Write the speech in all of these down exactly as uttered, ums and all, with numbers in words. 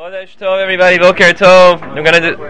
Chodesh Tov, everybody. Boker Tov. I'm gonna do.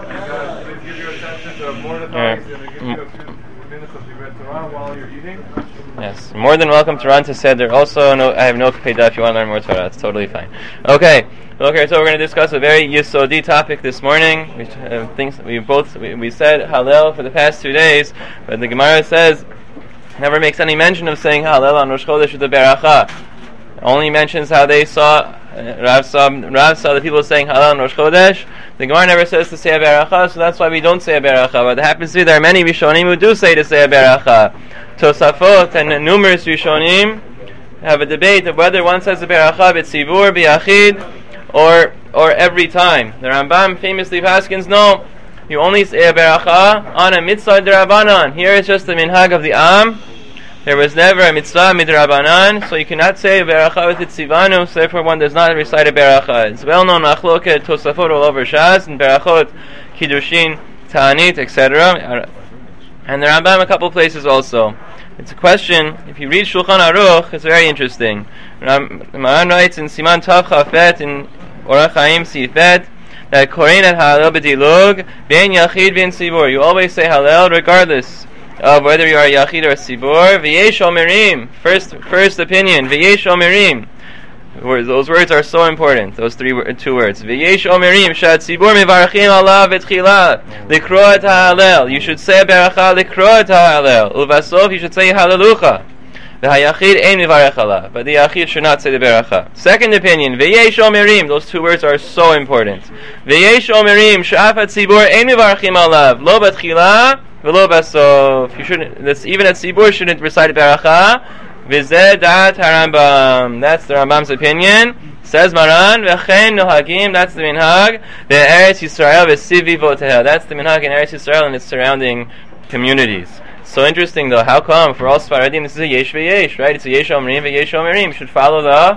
Yes, more than welcome to run to Seder. Also, no, I have no Kedah if you want to learn more Torah. It's totally fine. Okay, okay. So we're going to discuss a very Yisodi topic this morning. We uh, things we both we, we said Hallel for the past two days, but the Gemara says never makes any mention of saying Hallel on Rosh Chodesh with the Beracha. Only mentions how they saw. Uh, Rav saw Rav saw the people saying Hallel on Rosh Chodesh. The Gemara never says to say a Beracha, so that's why we don't say a Beracha. But it happens to be there are many Rishonim who do say to say a Beracha. Tosafot and numerous Rishonim have a debate of whether one says a Beracha b'tzibur, b'yachid, or or every time. The Rambam famously paskins, no, you only say a Beracha on a mitzvah d'Rabbanan. Here it's just the minhag of the Am. There was never a mitzvah midrabanan, so you cannot say a beracha with itzivanu, so therefore one does not recite a beracha. It's well known machloket tosafot all over Shas and berachot, kiddushin, ta'anit, et cetera. And the Rambam a couple places also. It's a question. If you read Shulchan Aruch, it's very interesting. Maran writes in Siman Tav Chafet in Orach Chaim Sifet that korein et Hallel b'dilug ben yachid ben sibur. You always say Hallel regardless of whether you are a Yachid or a Sibur. V'yesh omerim. First, first opinion. V'yesh omerim. Those words are so important. Those three, two words. V'yesh omerim. Shad Sibur mevarachim Allah v'tchila. Likro et ha'alel. You should say beracha likro et ha'alel. Uvasof, you should say halelucha. The Hayachid ein mivarech Allah. But the Yachid should not say the beracha. Second opinion. V'yesh omerim. Those two words are so important. V'yesh omerim. Sha'afat Sibur ein mivarachim Allah. Lo b'tchila. So you shouldn't. This, even at Sibur shouldn't recite beracha. V'zeh dat harambam. That's the Rambam's opinion. Says Maran. V'chein nohagim. That's the minhag. Ve'eretz Yisrael v'sivi voteha. That's the minhag in Eretz Yisrael and its surrounding communities. So interesting though. How come for all Sfaradim this is a yesh v'yesh, right? It's a yesh omrim v'yesh omerim. You should follow the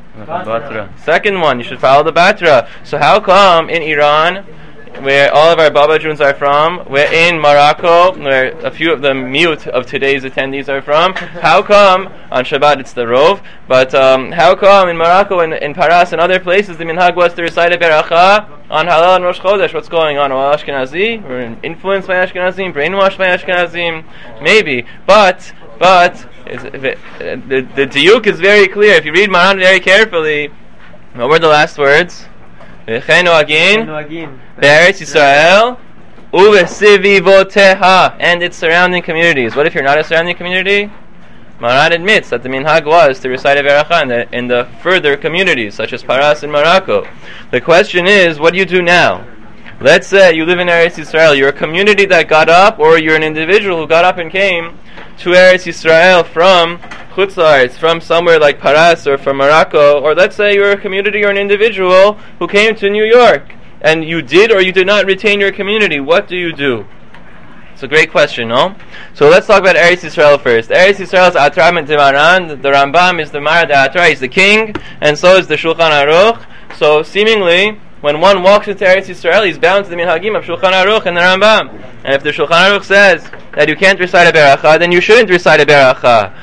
Batra. Second one. You should follow the Batra. So how come in Iran, where all of our Baba Juns are from, we're in Morocco, where a few of the mute of today's attendees are from, how come, on Shabbat it's the Rov, but um, how come in Morocco and in Paras and other places the minhag was to recite a beracha on Hallel and Rosh Chodesh? What's going on? Well, Ashkenazi? We're influenced by Ashkenazim, brainwashed by Ashkenazim? Maybe, but, but, is, the, the, the diuk is very clear. If you read Maran very carefully, what were the last words? V'chein nohagim Be'eretz Yisrael u'v'sivi voteha, and its surrounding communities. What if you're not a surrounding community? Maran admits that the minhag was to recite a beracha in the, in the further communities, such as Paras and Morocco. The question is, what do you do now? Let's say you live in Eretz Yisrael. You're a community that got up, or you're an individual who got up and came to Eretz Yisrael from Chutz La'aretz, from somewhere like Paras or from Morocco, or let's say you're a community or an individual who came to New York, and you did or you did not retain your community. What do you do? It's a great question, no? So let's talk about Eretz Yisrael first. Eretz Yisrael is Atra and Maran. The Rambam is the Mara de Atra. He's the king, and so is the Shulchan Aruch. So seemingly, when one walks into Eretz Yisrael, he's bound to the minhagim of Shulchan Aruch and the Rambam. And if the Shulchan Aruch says that you can't recite a beracha, then you shouldn't recite a beracha.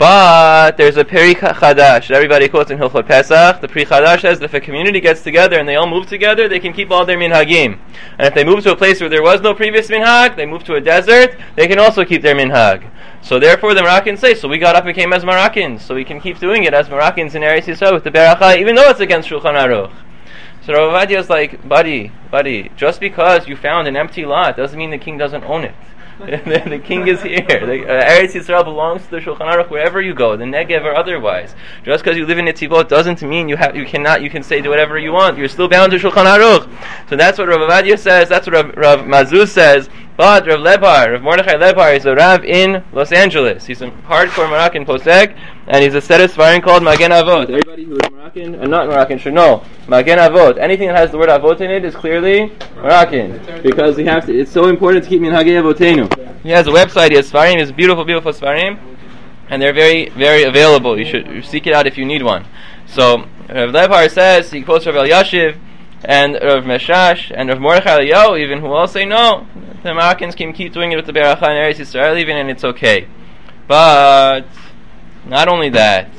But there's a Peri Chadash that everybody quotes in Hilchot Pesach. The Peri Chadash says that if a community gets together and they all move together, they can keep all their minhagim. And if they move to a place where there was no previous minhag, they move to a desert, they can also keep their minhag. So therefore the Moroccans say, so we got up and came as Moroccans, so we can keep doing it as Moroccans in Eretz Yisrael with the beracha, even though it's against Shulchan Aruch. So Rav Ovadia is like, buddy, buddy, just because you found an empty lot doesn't mean the king doesn't own it. the, the king is here. The, uh, Eretz Yisrael belongs to the Shulchan Aruch wherever you go, the Negev or otherwise. Just because you live in Netivot doesn't mean you have, you cannot, you can say do whatever you want. You're still bound to Shulchan Aruch. So that's what Rav Ovadia says. That's what Rav, Rav Mazuz says. But Rav Lebar, Rav Mordechai Lebar, is a Rav in Los Angeles. He's a hardcore Moroccan posek, and he's a set of svarim called Magen Avot. Everybody who is Moroccan and not Moroccan should know Magen Avot. Anything that has the word Avot in it is clearly Moroccan, because we have to. It's so important to keep Minhagei Avotenu. He has a website. He has svarim. He has beautiful, beautiful svarim, and they're very, very available. You should seek it out if you need one. So Rav Lebar says, he quotes Rav Elyashiv and Rav Meshash and Rav Mordechai Eliyahu, even, who all say no, the Moroccans can keep doing it with the beracha in Eretz Yisrael even, and it's okay. But not only that,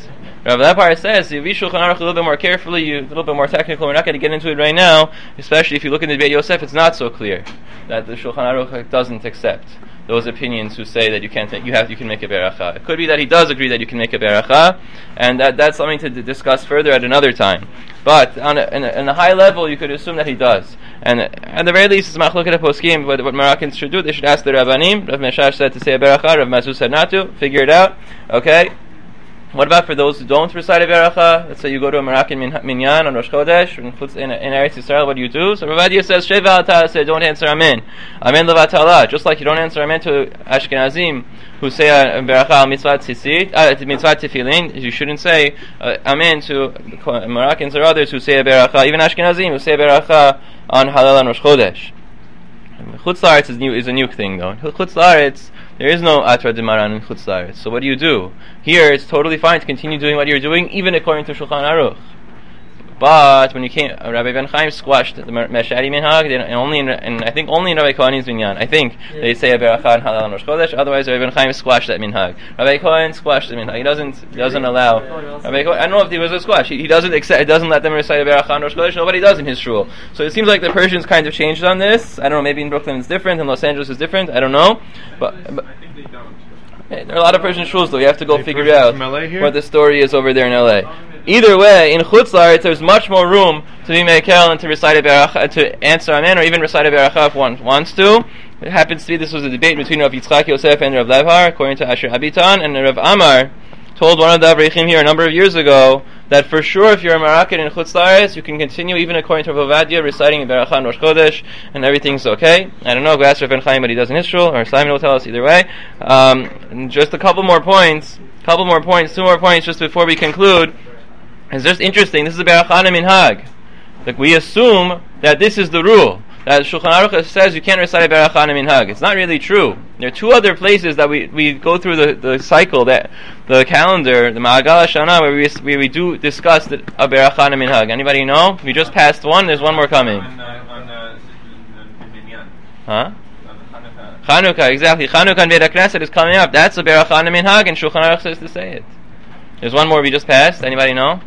Rav Leibhar says, you read Shulchan Aruch a little bit more carefully, you, a little bit more technical. We're not going to get into it right now, especially if you look in the Beit Yosef, it's not so clear that the Shulchan Aruch doesn't accept those opinions who say that you can't, you have, you can make a beracha. It could be that he does agree that you can make a beracha, and that, that's something to d- discuss further at another time. But on a, in, a, in a high level, you could assume that he does. And at the very least, it's machloket poskim. But what Moroccans should do, they should ask the Rabbanim. Rav Meshash said to say a beracha. Rav Mazuz said not to. Figure it out. Okay. What about for those who don't recite a beracha? Let's say you go to a Moroccan min- minyan on Rosh Chodesh in, in, in Eretz Yisrael. What do you do? So Rav Adia says, Sheva al say don't answer amen. Amen levatala. Just like you don't answer amen to Ashkenazim who say a beracha al mitzvah tzitzit, uh, mitzvah tefillin. You shouldn't say uh, amen to Moroccans or others who say a beracha, even Ashkenazim who say a beracha on Halal and Rosh Chodesh. Chutz La'aretz is new is a new thing though. Chutz La'aretz, there is no Atra D'Maran in Chutz La'aretz. So what do you do? Here it's totally fine to continue doing what you're doing, even according to Shulchan Aruch. But when you came, uh, Rabbi Ben Chaim squashed the Meshari Minhag, and only in, and I think only in Rabbi Kohan's minyan. I think yeah. They say a beracha and halal and Rosh Chodesh. Otherwise, Rabbi Ben Chaim squashed that minhag. Rabbi Kohan squashed the minhag. He doesn't he doesn't allow. Rabbi Kohan, I don't know if he was a squash. He, he doesn't accept. He doesn't let them recite a beracha and Rosh Chodesh. Nobody does in his shul. So it seems like the Persians kind of changed on this. I don't know. Maybe in Brooklyn it's different. In Los Angeles it's different. I don't know. But, but I think they don't. Hey, there are a lot of Persian shuls though. You have to go Any figure Persians out what the story is over there in L A. Either way, in Chutz La'aretz, there's much more room to be mekel and to recite a beracha, to answer amen, or even recite a beracha if one wants to. It happens to be this was a debate between Rav Yitzchak Yosef and Rav Leibhar, according to Asher Abitan, and Rav Amar told one of the Avrechim here a number of years ago that for sure if you're a Moroccan in Chutz La'aretz, you can continue even according to Rav Ovadia reciting a beracha and Rosh Chodesh, and everything's okay. I don't know, go ask Rav Ben Chaim what he does in his shul, or Simon will tell us either way. Um, just a couple more points, couple more points, two more points just before we conclude. It's just interesting. This is a beracha minhag. Like we assume that this is the rule. That Shulchan Aruch says you can't recite a beracha minhag. It's not really true. There are two other places that we, we go through the, the cycle, that the calendar, the Ma'agal HaShana, where we where we do discuss the, a beracha minhag. Anybody know? We just passed one. There's one more coming. On, uh, on uh, the minyan. Huh? Chanukah. Chanukah, exactly. Chanukah and Beit HaKnesset is coming up. That's a beracha minhag, and Shulchan Aruch says to say it. There's one more we just passed. Anybody know?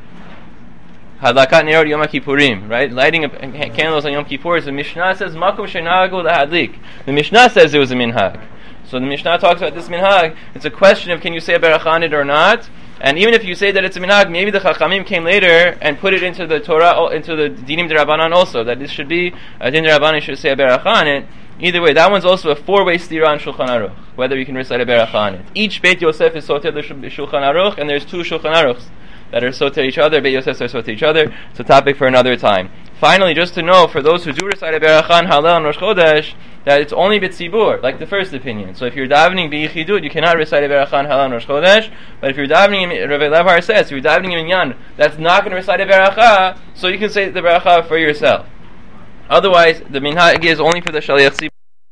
Hadlakat Nerot Yom Kippurim, right? Lighting up candles on Yom Kippur. The Mishnah says Makom Shenagu LaHadlik. The Mishnah says it was a minhag. So the Mishnah talks about this minhag. It's a question of can you say a beracha on it or not? And even if you say that it's a minhag, maybe the Chachamim came later and put it into the Torah, into the Dinim D'Rabbanan also, that this should be a Din D'Rabbanan should say a beracha on it. Either way, that one's also a four-way stira on Shulchan Aruch, whether you can recite a beracha on it. Each Beit Yosef is soter the Shulchan Aruch, and there's two Shulchan Aruchs that are soter each other. Beit Yosef are soter each other. It's a topic for another time. Finally, just to know, for those who do recite a beracha on Halal and Rosh Chodesh, that it's only b'tzibur, like the first opinion. So if you're davening b'yichidut, you cannot recite a beracha on Halal and Rosh Chodesh. But if you're davening, Rav Leibhar says, if you're davening in minyan, that's not going to recite a beracha, so you can say the beracha for yourself. Otherwise, the minhag is only for the shaliach tzibur.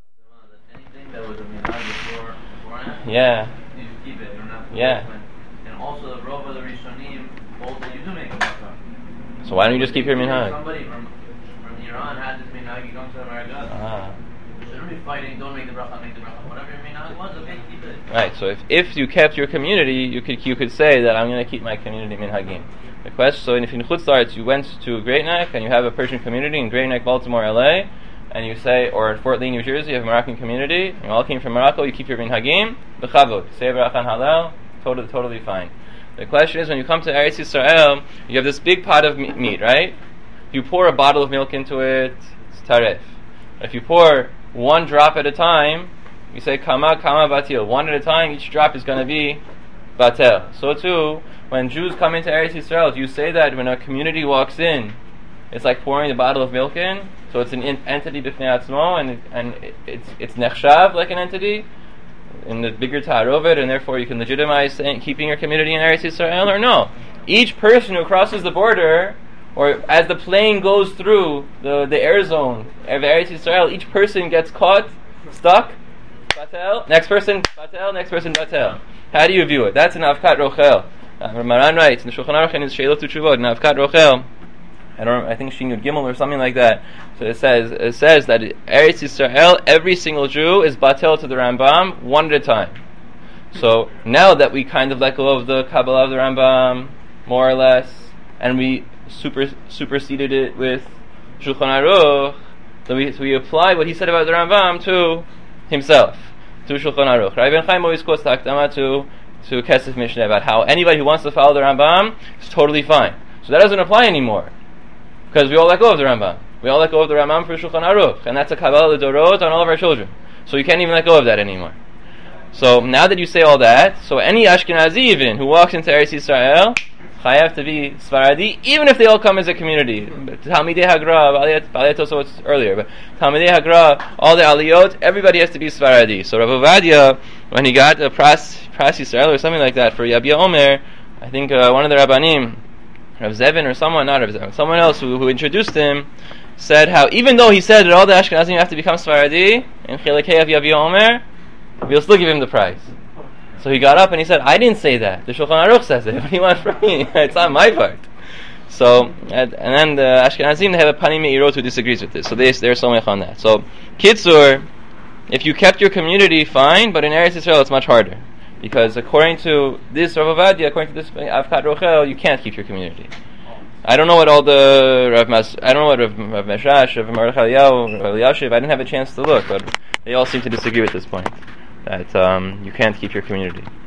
Anything that was a minhag before, beforehand, Yeah. you just keep it. You're not Yeah. And also, the rov of the Rishonim holds that you do make a beracha. So why don't you just keep your minhag? Somebody from from Iran had this minhag. You come to America. Ah. You shouldn't be fighting. Don't make the bracha. Make the bracha. Whatever your minhag was, okay, keep it. Right. So if, if you kept your community, you could you could say that I'm going to keep my community minhagim. The question. So if in Chutz La'aretz you went to Great Neck and you have a Persian community in Great Neck, Baltimore, L A, and you say, or in Fort Lee, New Jersey, you have a Moroccan community, and you all came from Morocco, you keep your minhagim, b'chavod, say beracha on halal, totally, totally fine. The question is, when you come to Eretz Yisrael, you have this big pot of meat, right? You pour a bottle of milk into it, it's taref. If you pour one drop at a time, you say kama, kama batil. One at a time, each drop is going to be batel. So too, when Jews come into Eretz Yisrael, do you say that when a community walks in, it's like pouring a bottle of milk in? So it's an in- entity b'fnei atzmo, and and it, it's it's nechshav like an entity in the bigger ta'arovet, and therefore you can legitimize saying, keeping your community in Eretz Yisrael, or no? Each person who crosses the border, or as the plane goes through the, the air zone of Eretz Yisrael, each person gets caught, stuck, batel, next person, batel, next person, batel. How do you view it? That's an avkat rochel. Uh, Maran writes in the Shulchan Aruch in his Sheilot Utshuvot, an avkat rochel, I don't. I think Shin Yud Gimel or something like that. So it says it says that Eretz Yisrael, every single Jew is batel to the Rambam one at a time. So now that we kind of let go of the Kabbalah of the Rambam, more or less, and we super superseded it with Shulchan Aruch, so we, so we apply what he said about the Rambam to himself, to Shulchan Aruch. Rabbi Ben Chaim always quotes the Hakdama to to Kesef Mishneh about how anybody who wants to follow the Rambam is totally fine. So that doesn't apply anymore, because we all let go of the Rambam. We all let go of the Rambam for Shulchan Aruch, and that's a Kabbalah L'Dorot on all of our children. So you can't even let go of that anymore. So now that you say all that, so any Ashkenazi even who walks into Eretz Yisrael chayav to be Sfaradi, even if they all come as a community. Talmidei Hagra, Baalei Tosafot earlier, but Talmidei Hagra, all the Aliyot, everybody has to be Sfaradi. So Rav Ovadia, when he got a Pras, Pras Yisrael or something like that for Yabia Omer, I think uh, one of the Rabbanim, Rav Zevin or someone, not Rav Zevin, someone else who, who introduced him, said how even though he said that all the Ashkenazim have to become Sfaradi in Chilekei of Yabia Omer, we'll still give him the prize. So he got up and he said, I didn't say that. The Shulchan Aruch says it. What do you want from me? It's not my part. So, and, and then the Ashkenazim, they have a Panim Meirot who disagrees with this. So they, they're somewhere on that. So, Kitzur, if you kept your community, fine, but in Eretz Yisrael it's much harder. Because according to this Rav Ovadia, according to this Avkat Rochel, you can't keep your community. I don't know what all the Rav Mas, I don't know what Rav, Rav Meshash, Rav Mordechai Eliyahu, Rav Eliashiv, I didn't have a chance to look, but they all seem to disagree with this point. That um, you can't keep your community.